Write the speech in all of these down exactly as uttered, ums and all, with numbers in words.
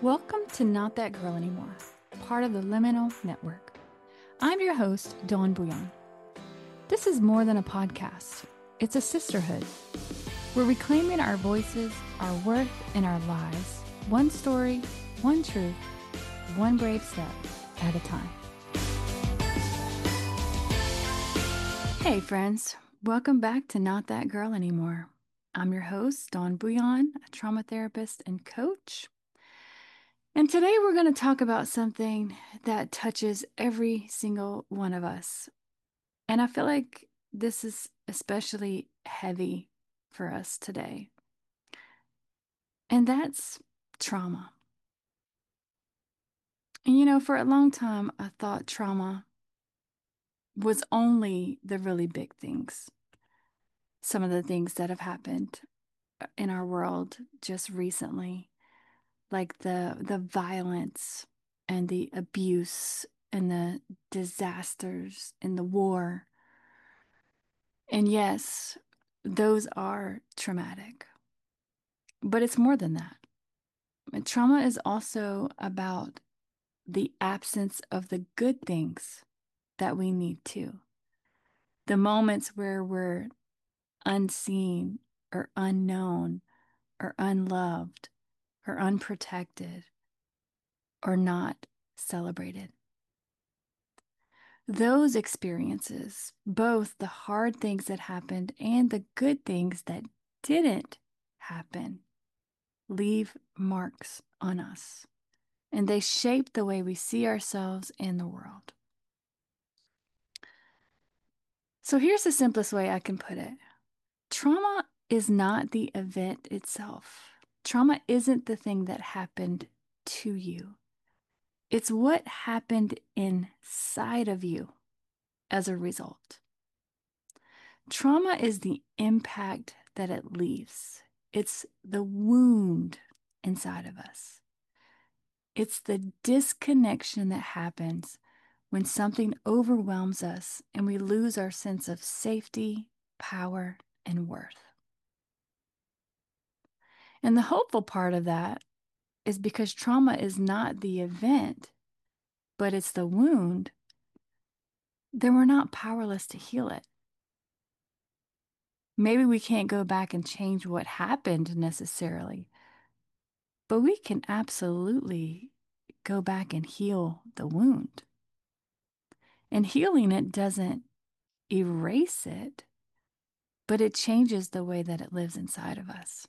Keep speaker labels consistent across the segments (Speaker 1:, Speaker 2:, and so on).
Speaker 1: Welcome to Not That Girl Anymore, part of the Liminal Network. I'm your host, Dawn Bouillon. This is more than a podcast. It's a sisterhood. We're reclaiming our voices, our worth, and our lives, one story, one truth, one brave step at a time. Hey friends, welcome back to Not That Girl Anymore. I'm your host, Dawn Bouillon, a trauma therapist and coach. And today we're going to talk about something that touches every single one of us. And I feel like this is especially heavy for us today. And that's trauma. And you know, for a long time, I thought trauma was only the really big things. Some of the things that have happened in our world just recently, like the the violence and the abuse and the disasters and the war. And yes, those are traumatic, but it's more than that. And trauma is also about the absence of the good things that we need to. The moments where we're unseen or unknown or unloved or unprotected or not celebrated. Those experiences, both the hard things that happened and the good things that didn't happen, leave marks on us, and they shape the way we see ourselves and the world. So here's the simplest way I can put it. Trauma is not the event itself. Trauma isn't the thing that happened to you. It's what happened inside of you as a result. Trauma is the impact that it leaves. It's the wound inside of us. It's the disconnection that happens when something overwhelms us and we lose our sense of safety, power, and worth. And the hopeful part of that is because trauma is not the event, but it's the wound, then we're not powerless to heal it. Maybe we can't go back and change what happened necessarily, but we can absolutely go back and heal the wound. And healing it doesn't erase it, but it changes the way that it lives inside of us.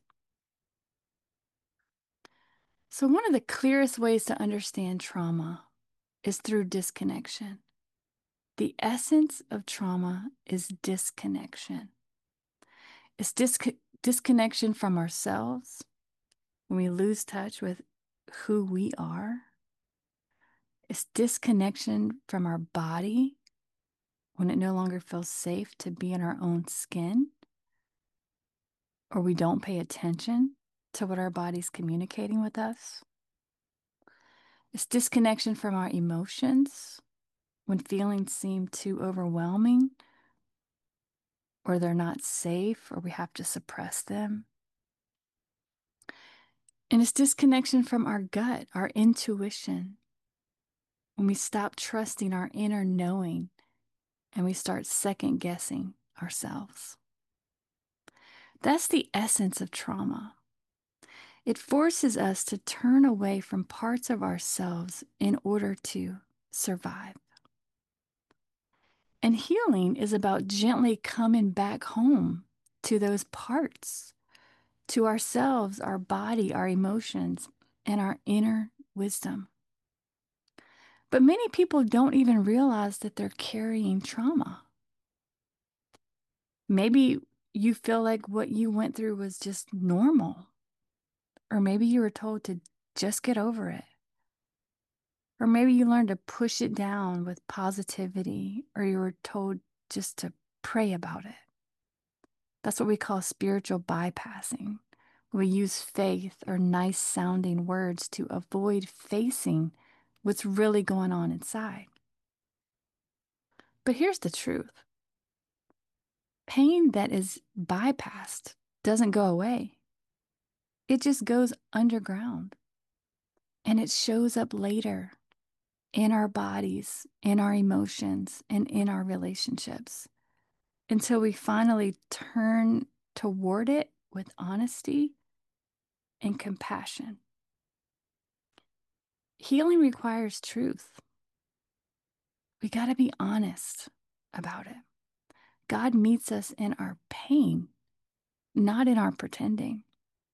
Speaker 1: So, one of the clearest ways to understand trauma is through disconnection. The essence of trauma is disconnection. It's disc- disconnection from ourselves when we lose touch with who we are. It's disconnection from our body when it no longer feels safe to be in our own skin, or we don't pay attention to what our body's communicating with us. It's disconnection from our emotions when feelings seem too overwhelming, or they're not safe, or we have to suppress them. And it's disconnection from our gut, our intuition, when we stop trusting our inner knowing and we start second guessing ourselves. That's the essence of trauma. It forces us to turn away from parts of ourselves in order to survive. And healing is about gently coming back home to those parts, to ourselves, our body, our emotions, and our inner wisdom. But many people don't even realize that they're carrying trauma. Maybe you feel like what you went through was just normal, or maybe you were told to just get over it. Or maybe you learned to push it down with positivity, or you were told just to pray about it. That's what we call spiritual bypassing. We use faith or nice sounding words to avoid facing what's really going on inside. But here's the truth. Pain that is bypassed doesn't go away. It just goes underground. And it shows up later in our bodies, in our emotions, and in our relationships until we finally turn toward it with honesty and compassion. Healing requires truth. We got to be honest about it. God meets us in our pain, not in our pretending.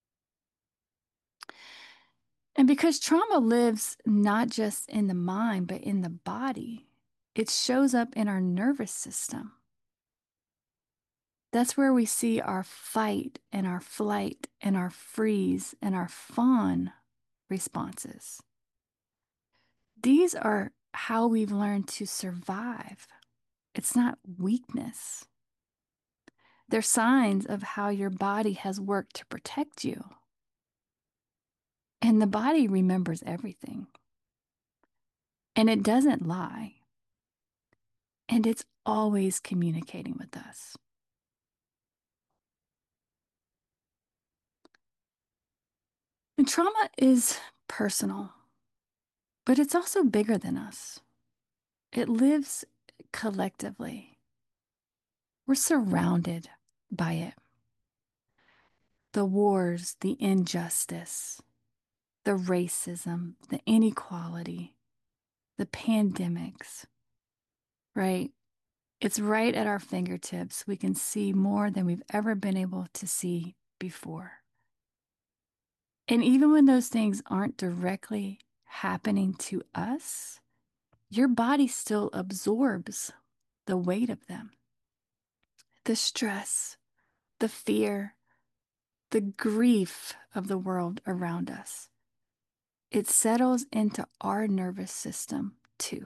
Speaker 1: And because trauma lives not just in the mind, but in the body, it shows up in our nervous system. That's where we see our fight and our flight and our freeze and our fawn responses. These are how we've learned to survive. It's not weakness. They're signs of how your body has worked to protect you. And the body remembers everything. And it doesn't lie. And it's always communicating with us. And trauma is personal, but it's also bigger than us. It lives collectively. We're surrounded by it. The wars, the injustice, the racism, the inequality, the pandemics, right? It's right at our fingertips. We can see more than we've ever been able to see before. And even when those things aren't directly happening to us, your body still absorbs the weight of them. The stress, the fear, the grief of the world around us. It settles into our nervous system too.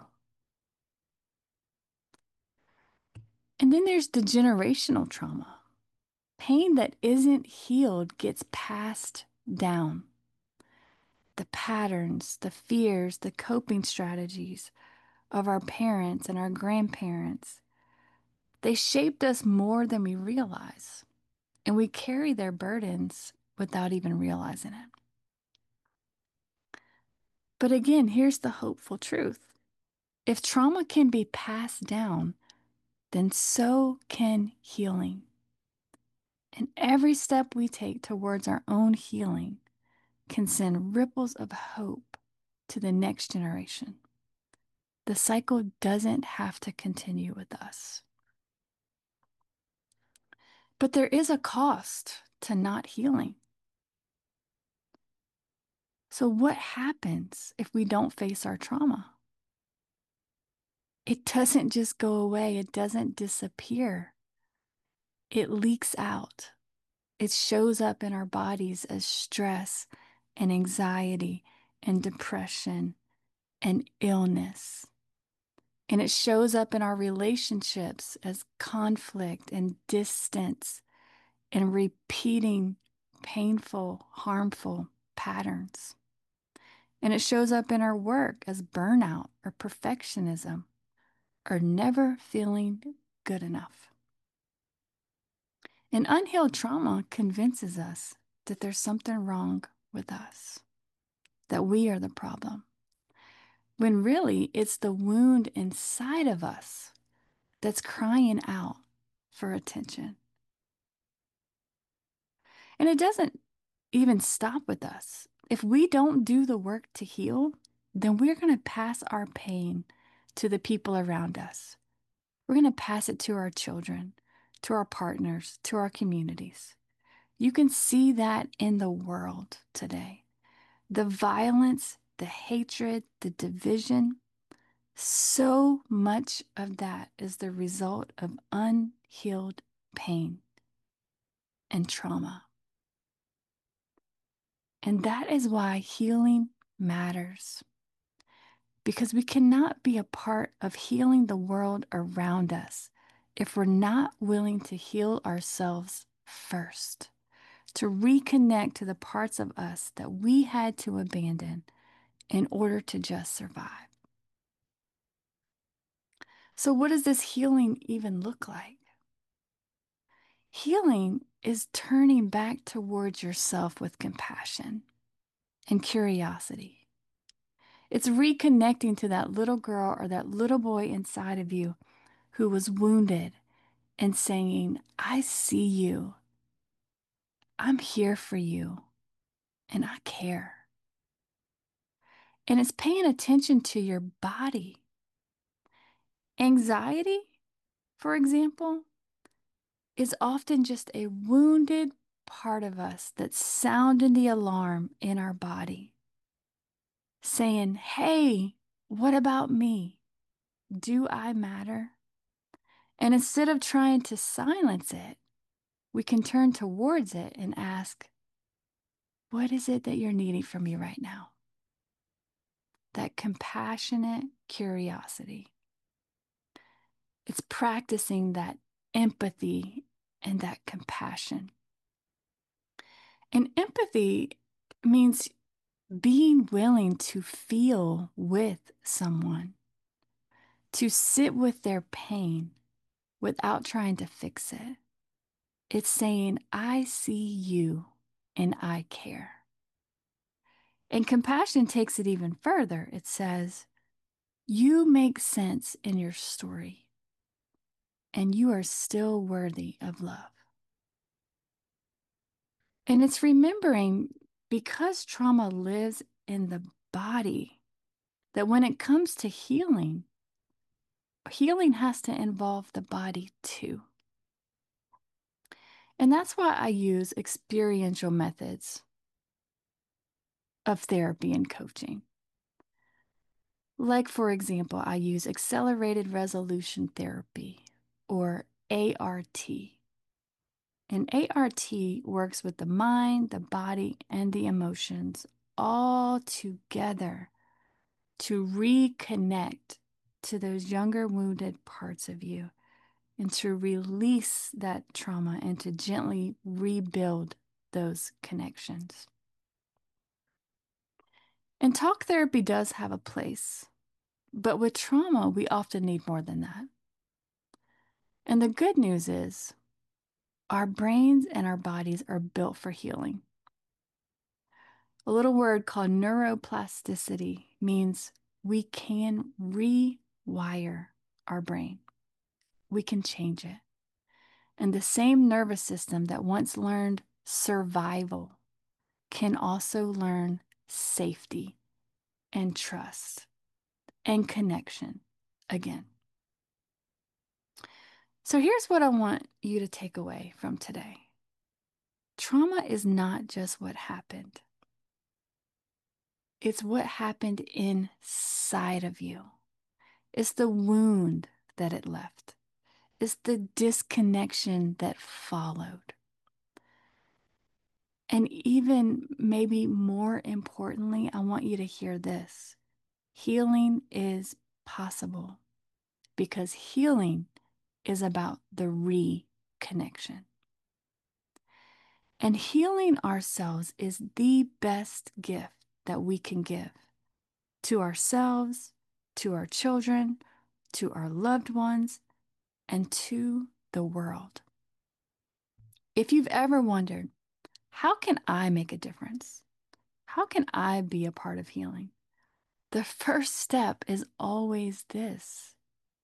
Speaker 1: And then there's the generational trauma. Pain that isn't healed gets passed down. The patterns, the fears, the coping strategies of our parents and our grandparents, they shaped us more than we realize. And we carry their burdens without even realizing it. But again, here's the hopeful truth. If trauma can be passed down, then so can healing. And every step we take towards our own healing can send ripples of hope to the next generation. The cycle doesn't have to continue with us. But there is a cost to not healing. So, what happens if we don't face our trauma? It doesn't just go away, it doesn't disappear. It leaks out. It shows up in our bodies as stress and anxiety and depression and illness. And it shows up in our relationships as conflict and distance and repeating painful, harmful patterns. And it shows up in our work as burnout or perfectionism or never feeling good enough. And unhealed trauma convinces us that there's something wrong with us, that we are the problem, when really it's the wound inside of us that's crying out for attention. And it doesn't even stop with us. If we don't do the work to heal, then we're going to pass our pain to the people around us. We're going to pass it to our children, to our partners, to our communities. You can see that in the world today. The violence, the hatred, the division, so much of that is the result of unhealed pain and trauma. And that is why healing matters. Because we cannot be a part of healing the world around us if we're not willing to heal ourselves first, to reconnect to the parts of us that we had to abandon in order to just survive. So, what does this healing even look like? Healing is turning back towards yourself with compassion and curiosity. It's reconnecting to that little girl or that little boy inside of you who was wounded and saying, I see you. I'm here for you and I care. And it's paying attention to your body. Anxiety, for example, is often just a wounded part of us that's sounding the alarm in our body, saying, hey, what about me? Do I matter? And instead of trying to silence it, we can turn towards it and ask, what is it that you're needing from me right now? That compassionate curiosity. It's practicing that empathy and that compassion. And empathy means being willing to feel with someone, to sit with their pain without trying to fix it. It's saying, I see you and I care. And compassion takes it even further. It says, you make sense in your story and you are still worthy of love. And it's remembering, because trauma lives in the body, that when it comes to healing, healing has to involve the body too. And that's why I use experiential methods of therapy and coaching. Like, for example, I use accelerated resolution therapy, or A R T. And A R T works with the mind, the body, and the emotions all together to reconnect to those younger wounded parts of you and to release that trauma and to gently rebuild those connections. And talk therapy does have a place, but with trauma, we often need more than that. And the good news is our brains and our bodies are built for healing. A little word called neuroplasticity means we can rewire our brain. We can change it. And the same nervous system that once learned survival can also learn safety and trust and connection again. So here's what I want you to take away from today. Trauma is not just what happened. It's what happened inside of you. It's the wound that it left. It's the disconnection that followed. And even maybe more importantly, I want you to hear this. Healing is possible because healing is about the reconnection. And healing ourselves is the best gift that we can give to ourselves, to our children, to our loved ones, and to the world. If you've ever wondered, how can I make a difference? How can I be a part of healing? The first step is always this: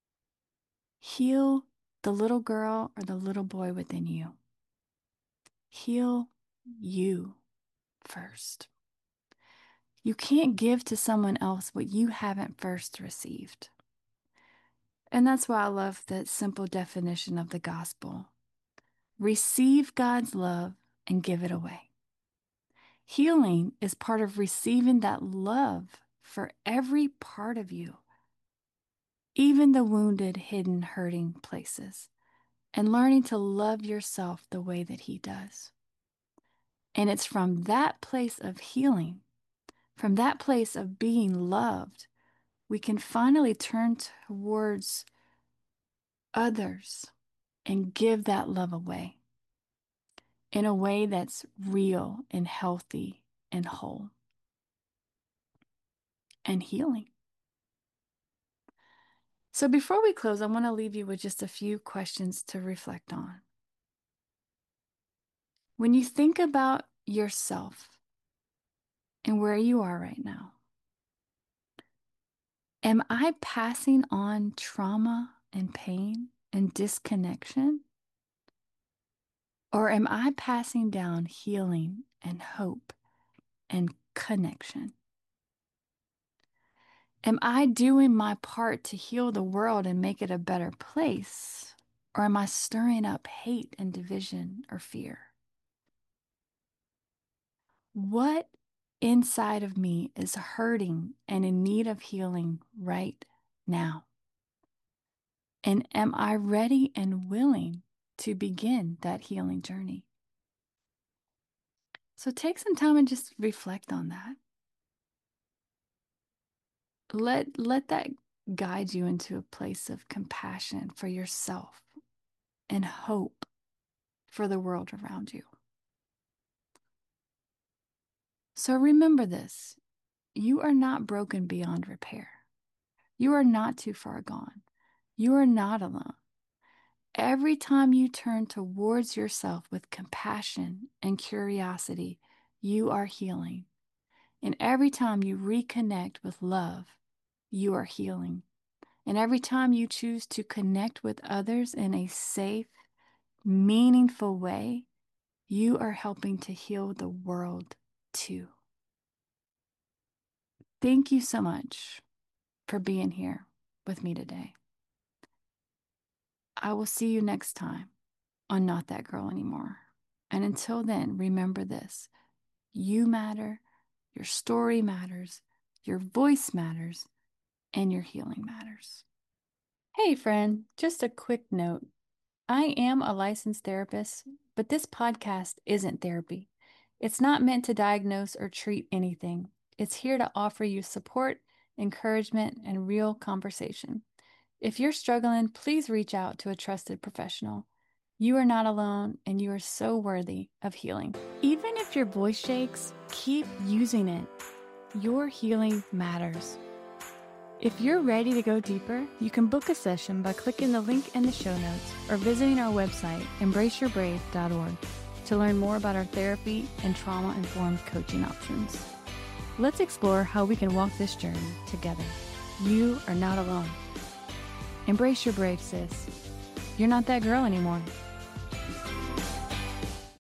Speaker 1: heal the little girl or the little boy within you. Heal you first. You can't give to someone else what you haven't first received. And that's why I love that simple definition of the gospel. Receive God's love and give it away. Healing is part of receiving that love for every part of you, even the wounded, hidden, hurting places, and learning to love yourself the way that He does. And it's from that place of healing, from that place of being loved, we can finally turn towards others and give that love away in a way that's real and healthy and whole and healing. So before we close, I want to leave you with just a few questions to reflect on. When you think about yourself and where you are right now, Am I passing on trauma and pain and disconnection? Or am I passing down healing and hope and connection? Am I doing my part to heal the world and make it a better place? Or am I stirring up hate and division or fear? What inside of me is hurting and in need of healing right now? And am I ready and willing to begin that healing journey? So take some time and just reflect on that. Let, let that guide you into a place of compassion for yourself and hope for the world around you. So remember this, you are not broken beyond repair. You are not too far gone. You are not alone. Every time you turn towards yourself with compassion and curiosity, you are healing. And every time you reconnect with love, you are healing. And every time you choose to connect with others in a safe, meaningful way, you are helping to heal the world too. Thank you so much for being here with me today. I will see you next time on Not That Girl Anymore. And until then, remember this. You matter, your story matters, your voice matters, and your healing matters. Hey friend, just a quick note. I am a licensed therapist, but this podcast isn't therapy. It's not meant to diagnose or treat anything. It's here to offer you support, encouragement, and real conversation. If you're struggling, please reach out to a trusted professional. You are not alone, and you are so worthy of healing. Even if your voice shakes, keep using it. Your healing matters. If you're ready to go deeper, you can book a session by clicking the link in the show notes or visiting our website, embrace your brave dot org, to learn more about our therapy and trauma-informed coaching options. Let's explore how we can walk this journey together. You are not alone. Embrace your brave, sis. You're not that girl anymore.